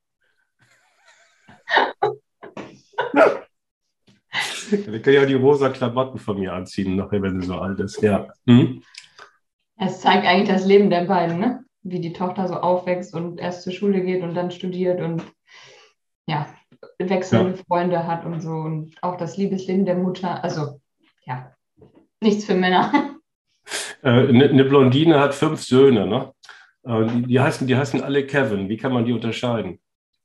Wir können ja die rosa Klamotten von mir anziehen, nachher, wenn sie so alt ist. Ja. Mhm. Es zeigt eigentlich das Leben der beiden, ne? Wie die Tochter so aufwächst und erst zur Schule geht und dann studiert und ja, wechselnde ja. Freunde hat und so. Und auch das Liebesleben der Mutter. Also, ja, nichts für Männer. Eine äh, ne Blondine hat fünf Söhne, ne? Äh, die, die, heißen, die heißen alle Kevin. Wie kann man die unterscheiden?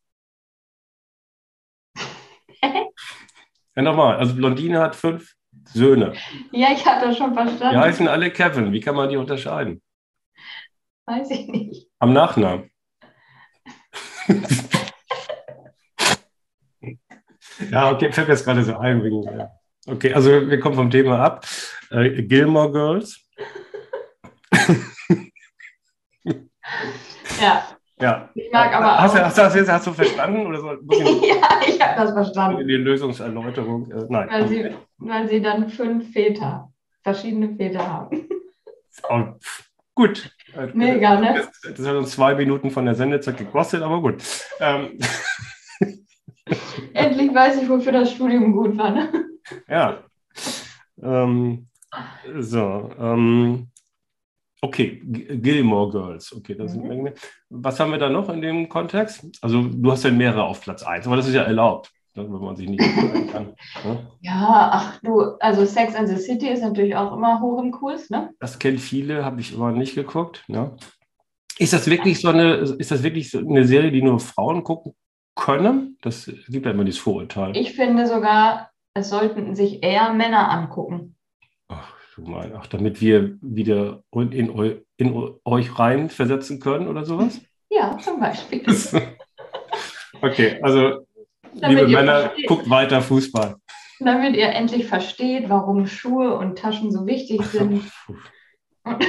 Ja, nochmal. Also Blondine hat fünf Söhne. Ja, ich habe das schon verstanden. Die heißen alle Kevin. Wie kann man die unterscheiden? Weiß ich nicht. Am Nachnamen. Ja, okay, fällt mir jetzt gerade so ein. Wegen, ja. Okay, also wir kommen vom Thema ab. Äh, Gilmore Girls. Ja. Ja. Ich mag aber hast, auch. Du, hast, du, hast, du, hast du verstanden? Oder so? Ja, ich habe das verstanden. Die Lösungserläuterung. Äh, nein. Weil sie, weil sie dann fünf Väter, verschiedene Väter haben. Oh, gut. Mega, ne? Das, das hat uns zwei Minuten von der Sendezeit gekostet, aber gut. Ähm. Endlich weiß ich, wofür das Studium gut war, ne? Ja. Ähm, so. Ähm, okay, Gilmore Girls. Okay, das mhm. sind, was haben wir da noch in dem Kontext? Also, du hast ja mehrere auf Platz eins, aber das ist ja erlaubt, wenn man sich nicht entscheiden kann. Ne? Ja, ach du, also Sex and the City ist natürlich auch immer hoch im Kurs, ne? Das kennen viele, habe ich aber nicht geguckt. Ne? Ist das wirklich so eine, ist das wirklich so eine Serie, die nur Frauen gucken können? Das gibt ja immer dieses Vorurteil. Ich finde sogar, es sollten sich eher Männer angucken. Ach, du mein, ach, damit wir wieder in, in, in euch rein versetzen können oder sowas? Ja, zum Beispiel. Okay, also liebe Damit ihr Männer, versteht, guckt weiter Fußball. damit ihr endlich versteht, warum Schuhe und Taschen so wichtig sind. Und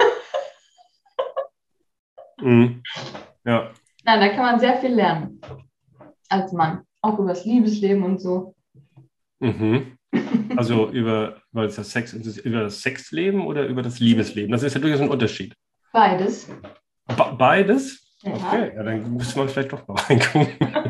Mhm. Ja. Nein, da kann man sehr viel lernen als Mann. Auch über das Liebesleben und so. Mhm. Also über, über, das Sex, über das Sexleben oder über das Liebesleben? Das ist ja durchaus ein Unterschied. Beides. Be- Beides? Ja. Okay, ja, dann müsste man vielleicht doch mal reingucken.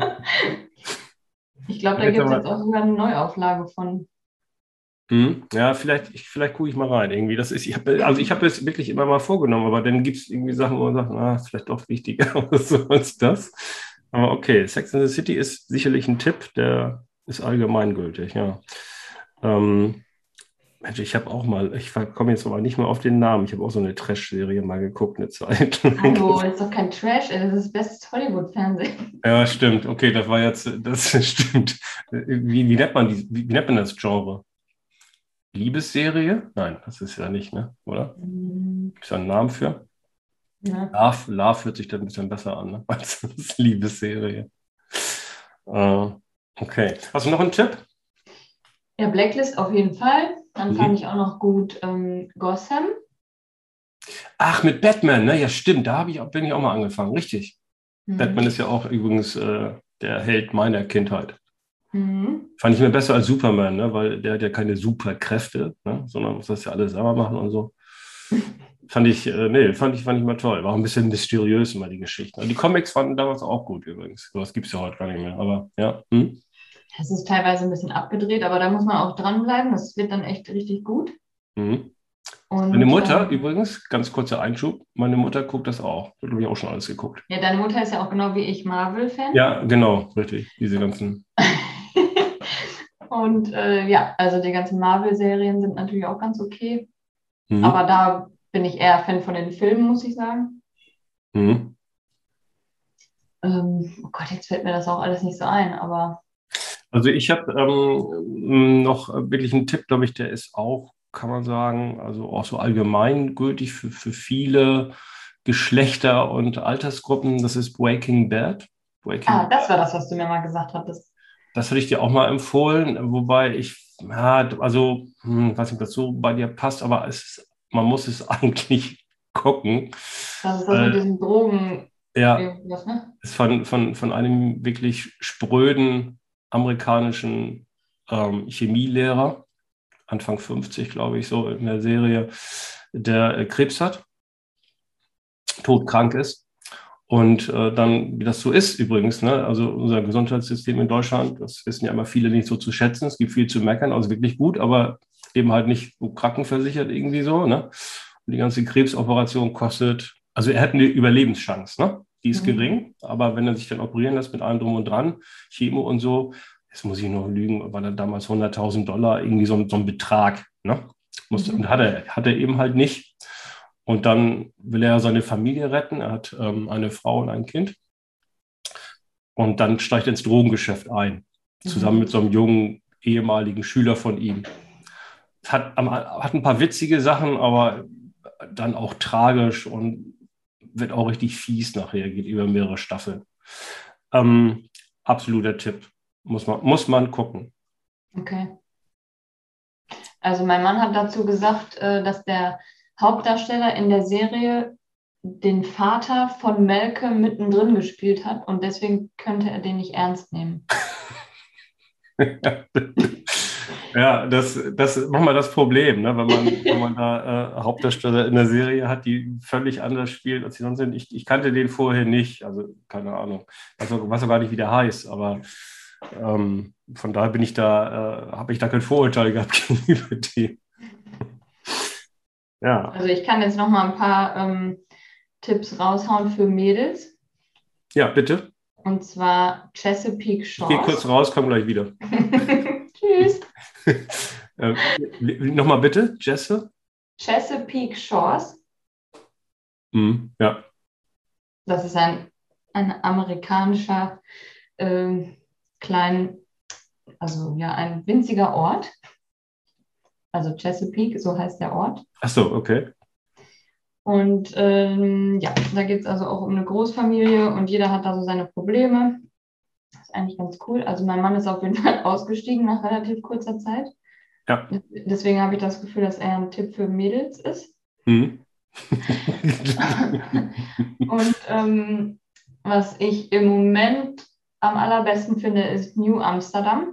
Ich glaube, da Jetzt gibt es aber- jetzt auch sogar eine Neuauflage von. Hm, ja, vielleicht, ich, vielleicht gucke ich mal rein irgendwie. Das ist, ich hab, also ich habe es wirklich immer mal vorgenommen, aber dann gibt es irgendwie Sachen, wo man sagt, na, ist vielleicht doch wichtiger oder so als das. Aber okay, Sex and the City ist sicherlich ein Tipp, der ist allgemeingültig, ja. Ähm, Mensch, ich habe auch mal, ich komme jetzt aber nicht mehr auf den Namen, ich habe auch so eine Trash-Serie mal geguckt, eine Zeit lang. Hallo, das ist doch kein Trash, ey, das ist bestes Hollywood-Fernsehen. Ja, stimmt, okay, das war jetzt, das stimmt. Wie, wie nennt man die, wie, wie nennt man das Genre? Liebesserie? Nein, das ist ja nicht, ne? Oder? Hm, Gibt es da einen Namen für? ja. Love, Love hört sich dann ein bisschen besser an, ne? Als das Liebesserie. Äh, okay. Hast du noch einen Tipp? Ja, Blacklist auf jeden Fall. Dann Mhm. fand ich auch noch gut ähm, Gotham. Ach, mit Batman, ne? Ja, stimmt, da hab ich, auch- bin ich auch mal angefangen, richtig. Mhm. Batman ist ja auch übrigens äh, der Held meiner Kindheit. Mhm. Fand ich mir besser als Superman, ne? Weil der hat ja keine Superkräfte, ne? Sondern muss das ja alles selber machen und so. Fand ich, äh, nee, fand ich, fand ich mal toll. War auch ein bisschen mysteriös immer die Geschichte. Die Comics fanden damals auch gut übrigens. Sowas gibt es ja heute gar nicht mehr. Aber ja. Hm? Es ist teilweise ein bisschen abgedreht, aber da muss man auch dranbleiben. Das wird dann echt richtig gut. Hm. Und, Meine Mutter ähm, übrigens, ganz kurzer Einschub, meine Mutter guckt das auch. Da habe ich auch schon alles geguckt. ja, deine Mutter ist ja auch genau wie ich Marvel-Fan. Ja, genau, richtig. Diese ganzen. Und äh, ja, also die ganzen Marvel-Serien sind natürlich auch ganz okay. Hm. Aber da bin ich eher Fan von den Filmen, muss ich sagen. Hm. Ähm, oh Gott, jetzt fällt mir das auch alles nicht so ein, aber Also ich habe ähm, noch wirklich einen Tipp, glaube ich, der ist auch, kann man sagen, also auch so allgemeingültig für, für viele Geschlechter und Altersgruppen. Das ist Breaking Bad. Breaking ah, das war das, was du mir mal gesagt hattest. Das hätte ich dir auch mal empfohlen, wobei ich, ja, also, hm, weiß nicht, ob das so bei dir passt, aber es ist, man muss es eigentlich gucken. Das ist das mit Äh, diesen Drogen, ja, irgendwas, ne? ist von, von, von einem wirklich spröden amerikanischen ähm, Chemielehrer, Anfang fünfzig, glaube ich, so in der Serie, der äh, Krebs hat, todkrank ist. Und äh, dann, wie das so ist übrigens, ne? Also unser Gesundheitssystem in Deutschland, das wissen ja immer viele nicht so zu schätzen. Es gibt viel zu meckern, also wirklich gut, aber eben halt nicht so krankenversichert irgendwie so. Ne? Und die ganze Krebsoperation kostet, also er hat eine Überlebenschance, ne? Die ist Mhm. gering, aber wenn er sich dann operieren lässt mit allem drum und dran, Chemo und so, jetzt muss ich noch lügen, war da damals hunderttausend Dollar, irgendwie so, ein- so ein Betrag. Ne? Musste, Mhm. und hat er, hat er eben halt nicht. Und dann will er seine Familie retten. Er hat ähm, eine Frau und ein Kind. Und dann steigt er ins Drogengeschäft ein, zusammen Mhm. mit so einem jungen ehemaligen Schüler von ihm. Hat, hat ein paar witzige Sachen, aber dann auch tragisch und wird auch richtig fies nachher, geht über mehrere Staffeln. Ähm, absoluter Tipp. Muss man, muss man gucken. Okay. Also mein Mann hat dazu gesagt, äh, dass der Hauptdarsteller in der Serie den Vater von Malcolm mittendrin gespielt hat und deswegen könnte er den nicht ernst nehmen. Ja, das, das ist manchmal das Problem, ne? Wenn man, wenn man da äh, Hauptdarsteller in der Serie hat, die völlig anders spielen, als sie sonst sind. Ich, ich kannte den vorher nicht, also keine Ahnung, weiß auch, weiß auch gar nicht, wie der heißt, aber ähm, von daher bin ich da, äh, habe ich da kein Vorurteil gehabt gegenüber dem. Ja, Also ich kann jetzt noch mal ein paar ähm, Tipps raushauen für Mädels. ja, bitte. Und zwar Chesapeake Ich gehe kurz Shores. raus, komm gleich wieder. Tschüss. äh, Nochmal bitte, Jesse? Chesapeake Shores. Mhm, ja. Das ist ein, ein amerikanischer ähm, klein, also ja, ein winziger Ort. Also Chesapeake, so heißt der Ort. Ach so, okay. Und ähm, ja, da geht es also auch um eine Großfamilie und jeder hat da so seine Probleme. Das ist eigentlich ganz cool. Also mein Mann ist auf jeden Fall ausgestiegen nach relativ kurzer Zeit. Ja. Deswegen habe ich das Gefühl, dass er ein Tipp für Mädels ist. Mhm. Und ähm, was ich im Moment am allerbesten finde, ist New Amsterdam.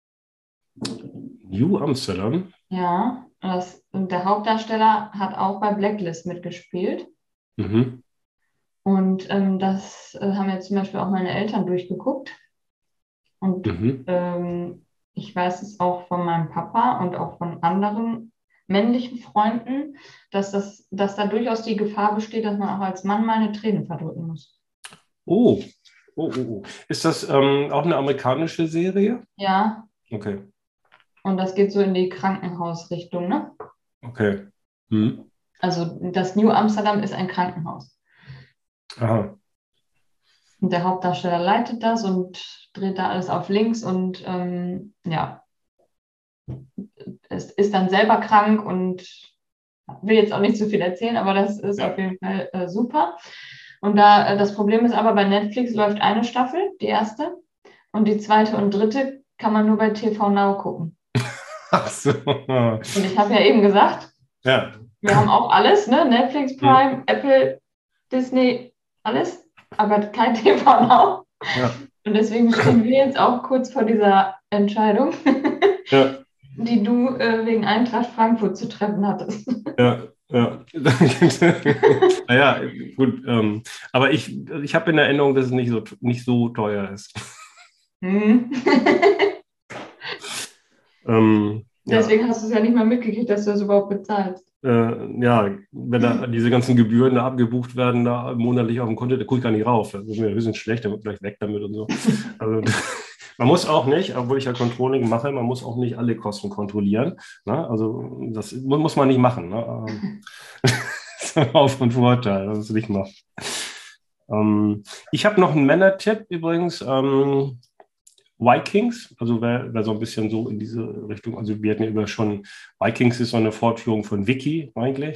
New Amsterdam? Ja, das, und der Hauptdarsteller hat auch bei Blacklist mitgespielt. Mhm. Und ähm, das äh, haben jetzt zum Beispiel auch meine Eltern durchgeguckt. Und Mhm. ähm, ich weiß es auch von meinem Papa und auch von anderen männlichen Freunden, dass, das, dass da durchaus die Gefahr besteht, dass man auch als Mann mal eine Träne verdrücken muss. Oh. Oh, oh, oh. Ist das ähm, auch eine amerikanische Serie? Ja, Okay. und das geht so in die Krankenhausrichtung, ne? Okay. Mhm. Also das New Amsterdam ist ein Krankenhaus. Aha. Und der Hauptdarsteller leitet das und dreht da alles auf links und ähm, ja, ist, ist dann selber krank und will jetzt auch nicht zu viel erzählen, aber das ist Ja. auf jeden Fall äh, super. Und da äh, das Problem ist aber, bei Netflix läuft eine Staffel, die erste, und die zweite und dritte kann man nur bei T V Now gucken. Ach so. Und ich habe ja eben gesagt, Ja. wir haben auch alles, ne? Netflix, Prime, mhm. Apple, Disney, alles, aber kein T V Now. Ja. Und deswegen stehen wir jetzt auch kurz vor dieser Entscheidung, Ja. die du äh, wegen Eintracht Frankfurt zu treffen hattest. Ja, ja. Naja, gut. Ähm, aber ich, ich habe in Erinnerung, dass es nicht so, nicht so teuer ist. Hm. ähm, ja. Deswegen hast du es ja nicht mal mitgekriegt, dass du das überhaupt bezahlst. Äh, ja, wenn da diese ganzen Gebühren da abgebucht werden, da monatlich auf dem Konto, da gucke ich gar nicht rauf. Das ist mir höchstens schlecht, da wird gleich weg damit und so. Also, man muss auch nicht, obwohl ich ja Controlling mache, man muss auch nicht alle Kosten kontrollieren. Ne? Also das muss man nicht machen. Ne? Das ist auch von Vorteil, dass es nicht macht. Ähm, ich habe noch einen Männertipp übrigens. Ähm, Vikings, also wer, wer so ein bisschen so in diese Richtung, also wir hatten ja über schon, Vikings ist so eine Fortführung von Wiki eigentlich.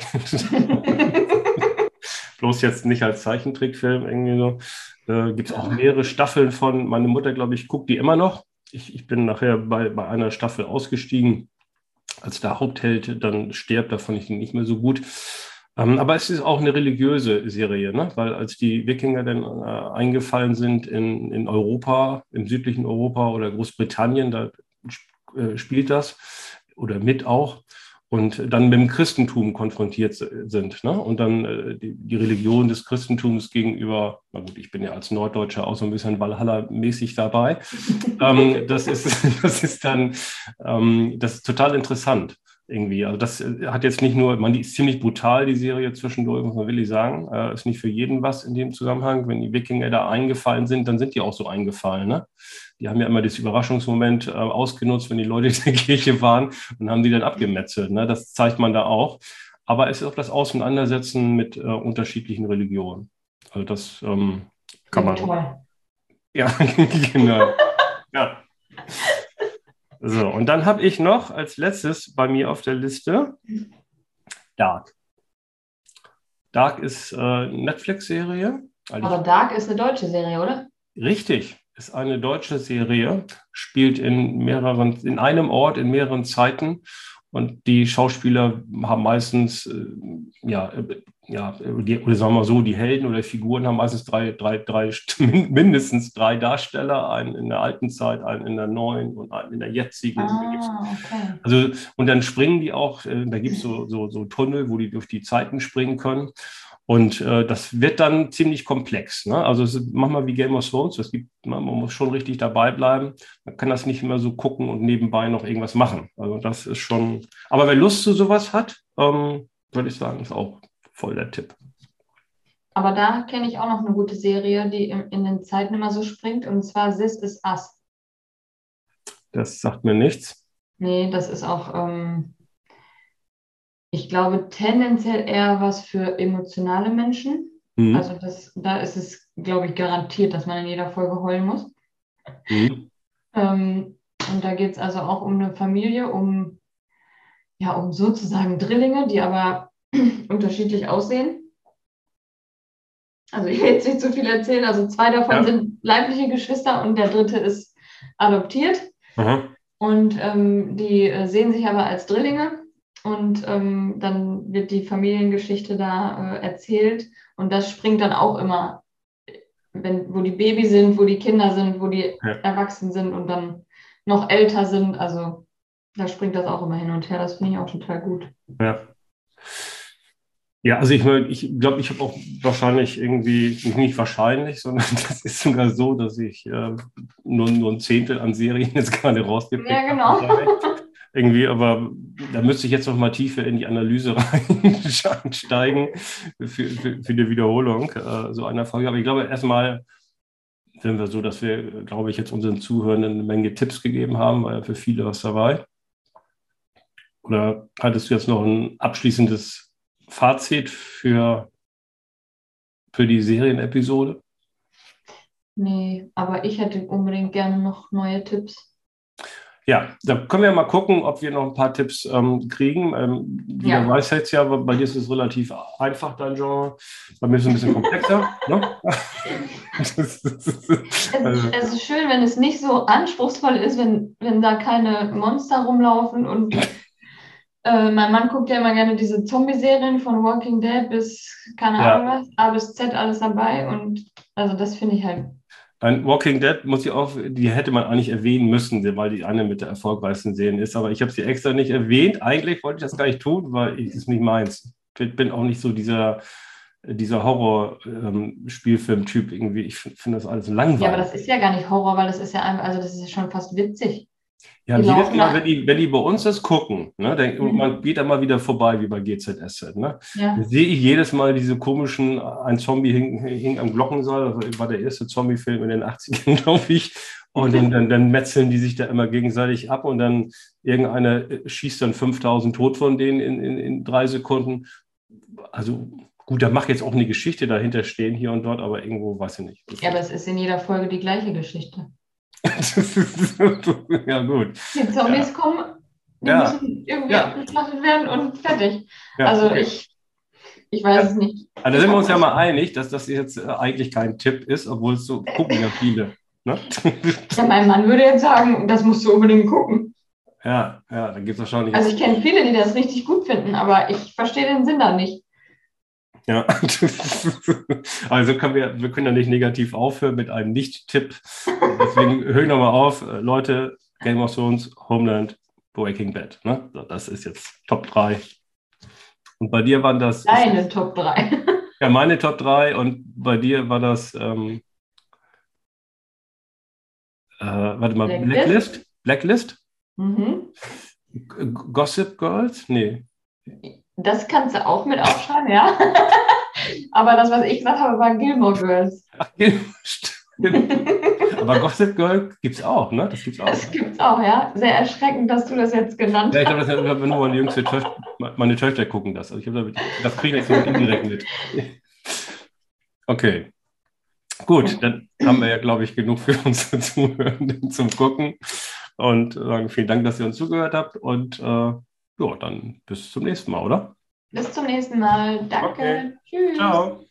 Bloß jetzt nicht als Zeichentrickfilm irgendwie so. Äh, gibt es auch mehrere Staffeln von. Meine Mutter, glaube ich, guckt die immer noch. Ich, ich bin nachher bei, bei einer Staffel ausgestiegen, als der Hauptheld dann stirbt. Da fand ich ihn nicht mehr so gut. Ähm, aber es ist auch eine religiöse Serie, ne? Weil als die Wikinger dann äh, eingefallen sind in, in Europa, im südlichen Europa oder Großbritannien, da äh, spielt das oder mit auch. Und dann mit dem Christentum konfrontiert sind. Ne? Und dann äh, die, die Religion des Christentums gegenüber, na gut, ich bin ja als Norddeutscher auch so ein bisschen Valhalla-mäßig dabei. ähm, das, ist, das ist dann, ähm, das ist total interessant irgendwie. Also das hat jetzt nicht nur, man, die ist ziemlich brutal, die Serie zwischendurch, muss man wirklich sagen. Äh, ist nicht für jeden was in dem Zusammenhang. Wenn die Wikinger da eingefallen sind, dann sind die auch so eingefallen. Ne? Die haben ja immer das Überraschungsmoment äh, ausgenutzt, wenn die Leute in der Kirche waren und haben die dann abgemetzelt. Ne? Das zeigt man da auch. Aber es ist auch das Auseinandersetzen mit äh, unterschiedlichen Religionen. Also das ähm, kann man. Toll. Ja, genau. Ja. So, und dann habe ich noch als letztes bei mir auf der Liste Dark. Dark ist äh, eine Netflix-Serie. Aber Dark ist eine deutsche Serie, oder? Richtig, ist eine deutsche Serie, spielt in mehreren, in einem Ort, in mehreren Zeiten. Und die Schauspieler haben meistens, äh, ja, äh, ja, die, oder sagen wir mal so, die Helden oder Figuren haben meistens drei, drei, drei, mindestens drei Darsteller, einen in der alten Zeit, einen in der neuen und einen in der jetzigen. Ah, okay. Also, und dann springen die auch, äh, da gibt es so, so, so Tunnel, wo die durch die Zeiten springen können. Und äh, das wird dann ziemlich komplex. Ne? Also es ist manchmal wie Game of Thrones, das gibt, man, man muss schon richtig dabei bleiben. Man kann das nicht immer so gucken und nebenbei noch irgendwas machen. Also das ist schon, aber wer Lust zu sowas hat, ähm, würde ich sagen, ist auch voll der Tipp. Aber da kenne ich auch noch eine gute Serie, die in, in den Zeiten immer so springt, und zwar This Is Us. Das sagt mir nichts. Nee, das ist auch, ähm, ich glaube, tendenziell eher was für emotionale Menschen. Mhm. Also das, da ist es, glaube ich, garantiert, dass man in jeder Folge heulen muss. Mhm. Ähm, und da geht es also auch um eine Familie, um, ja, um sozusagen Drillinge, die aber unterschiedlich aussehen. Also ich will jetzt nicht zu viel erzählen. Also zwei davon Ja. sind leibliche Geschwister und der dritte ist adoptiert. Aha. Und ähm, die äh, sehen sich aber als Drillinge. Und ähm, dann wird die Familiengeschichte da äh, erzählt. Und das springt dann auch immer, wenn, wo die Baby sind, wo die Kinder sind, wo die Ja. erwachsen sind und dann noch älter sind. Also da springt das auch immer hin und her. Das finde ich auch total gut. Ja. Ja, also ich meine, ich glaube, ich habe auch wahrscheinlich irgendwie, nicht wahrscheinlich, sondern das ist sogar so, dass ich äh, nur, nur ein Zehntel an Serien jetzt gerade rausgepickt Ja, genau. habe. Irgendwie, aber da müsste ich jetzt noch mal tiefer in die Analyse reinsteigen für, für, für die Wiederholung äh, so einer Folge. Aber ich glaube, erstmal sind wir so, dass wir, glaube ich, jetzt unseren Zuhörenden eine Menge Tipps gegeben haben, weil ja für viele was dabei. Oder hattest du jetzt noch ein abschließendes Fazit für, für die Serienepisode? Nee, aber ich hätte unbedingt gerne noch neue Tipps. Ja, da können wir mal gucken, ob wir noch ein paar Tipps ähm, kriegen. Ähm, jeder Ja. weiß jetzt ja, bei dir ist es relativ einfach, dein Genre. Bei mir ist es ein bisschen komplexer. Ne? Es ist, es ist schön, wenn es nicht so anspruchsvoll ist, wenn, wenn da keine Monster rumlaufen. Und äh, mein Mann guckt ja immer gerne diese Zombie-Serien von Walking Dead bis, keine Ja. Ahnung was, A bis Z alles dabei. Und also das finde ich halt. Ein Walking Dead muss ich auch, die hätte man eigentlich erwähnen müssen, weil die eine mit der erfolgreichsten Serien ist. Aber ich habe sie extra nicht erwähnt. Eigentlich wollte ich das gar nicht tun, weil es ist nicht meins. Ich bin auch nicht so dieser, dieser Horror-Spielfilm-Typ irgendwie. Ich finde das alles langweilig. Ja, aber das ist ja gar nicht Horror, weil das ist ja einfach, also das ist ja schon fast witzig. Ja, Die jedes laufen Mal, nach- wenn die, wenn die bei uns das gucken, ne, dann, und Mhm. man geht da mal wieder vorbei, wie bei G Z S Z, ne, Ja. dann sehe ich jedes Mal diese komischen, ein Zombie hing, hing am Glockenseil, das war der erste Zombie-Film in den achtzigern, glaube ich, und dann, dann, dann metzeln die sich da immer gegenseitig ab und dann irgendeiner schießt dann fünftausend tot von denen in, in, in drei Sekunden. Also gut, da mag jetzt auch eine Geschichte dahinter stehen, hier und dort, aber irgendwo weiß ich nicht. Ja, aber es ist in jeder Folge die gleiche Geschichte. Ja, gut. Die Zombies Ja. kommen, die Ja. müssen irgendwie Ja. abgeschlachtet werden und fertig. Ja, Also okay. ich, ich weiß Ja. es nicht. Also da sind wir uns ja mal einig, dass das jetzt äh, eigentlich kein Tipp ist, obwohl es so gucken ja viele. Ne? Ja, mein Mann würde jetzt sagen, das musst du unbedingt gucken. Ja, ja, da gibt es wahrscheinlich. Also ich kenne viele, die das richtig gut finden, aber ich verstehe den Sinn da nicht. Ja, also können wir, wir können ja nicht negativ aufhören mit einem Nicht-Tipp. Deswegen hören wir mal auf. Leute, Game of Thrones, Homeland, Breaking Bad. Ne? Das ist jetzt Top drei. Und bei dir waren das. Deine Top drei. Ja, meine Top drei und bei dir war das. Ähm, äh, warte mal, Blacklist? Blacklist? Mhm. Gossip Girls? Nee. Das kannst du auch mit aufschreiben, ja. Aber das, was ich gesagt habe, war Gilmore Girls. Ach, stimmt. Aber Gossip Girl gibt es auch, ne? Das gibt's auch. Das gibt es auch, ja. Sehr erschreckend, dass du das jetzt genannt Ja, ich hast. glaube, das ist nur meine jüngste Töchter, meine Töchter gucken das. Also ich glaube, das kriege ich jetzt indirekt mit. Okay. Gut, dann haben wir ja, glaube ich, genug für unsere Zuhörenden zum Gucken. Und sagen vielen Dank, dass ihr uns zugehört habt. Und äh, ja, dann bis zum nächsten Mal, oder? Bis zum nächsten Mal. Danke. Okay. Tschüss. Ciao.